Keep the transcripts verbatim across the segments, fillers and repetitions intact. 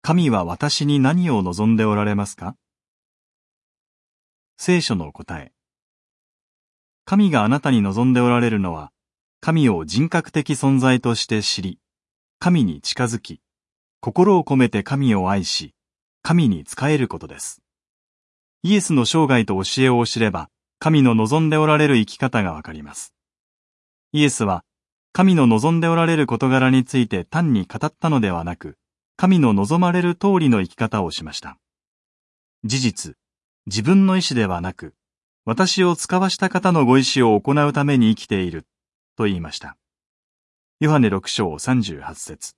神は私に何を望んでおられますか？聖書の答え。神があなたに望んでおられるのは、神を人格的存在として知り、神に近づき、心を込めて神を愛し、神に仕えることです。イエスの生涯と教えを知れば、神の望んでおられる生き方がわかります。イエスは、神の望んでおられる事柄について単に語ったのではなく、神の望まれる通りの生き方をしました。事実、自分の意志ではなく、私を使わした方のご意志を行うために生きている、と言いました。ヨハネろく章さんじゅうはち節。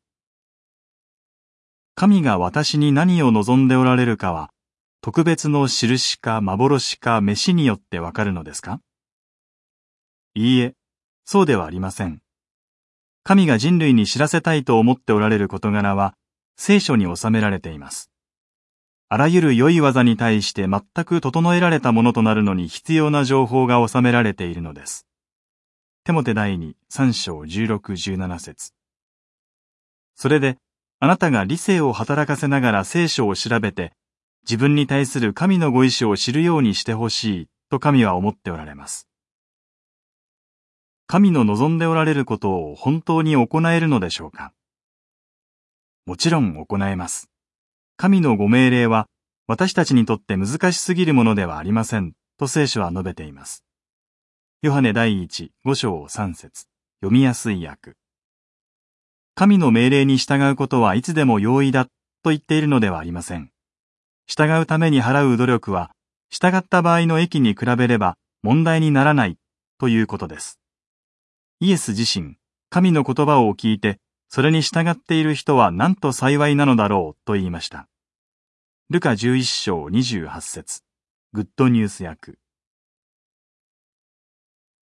神が私に何を望んでおられるかは、特別の印か幻か召しによってわかるのですか？いいえ、そうではありません。神が人類に知らせたいと思っておられる事柄は、聖書に収められています。あらゆる良い技に対して全く整えられたものとなるのに必要な情報が収められているのです。テモテ第二さん章じゅうろく、じゅうなな節。それで、あなたが理性を働かせながら聖書を調べて、自分に対する神のご意志を知るようにしてほしいと神は思っておられます。神の望んでおられることを本当に行えるのでしょうか？もちろん行えます。神のご命令は私たちにとって難しすぎるものではありませんと聖書は述べています。ヨハネ第一ご章さん節、読みやすい訳。神の命令に従うことはいつでも容易だと言っているのではありません。従うために払う努力は、従った場合の益に比べれば問題にならないということです。イエス自身、神の言葉を聞いて、それに従っている人はなんと幸いなのだろうと言いました。ルカじゅういち章にじゅうはち節、グッドニュース訳。